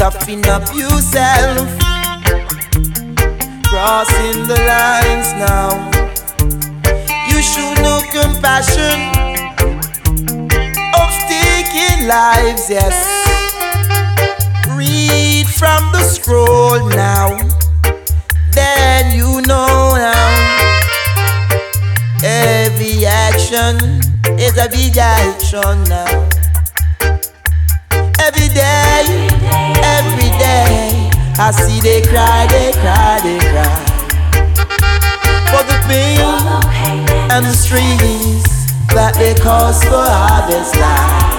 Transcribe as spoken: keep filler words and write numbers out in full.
toughen up yourself. Crossing the lines now. You show no compassion of taking lives, yes. Read from the scroll now, then you know now. Every action is a big action now. Every day, every day, I see they cry, they cry, they cry for the pain and the streets that they cause for harvest life.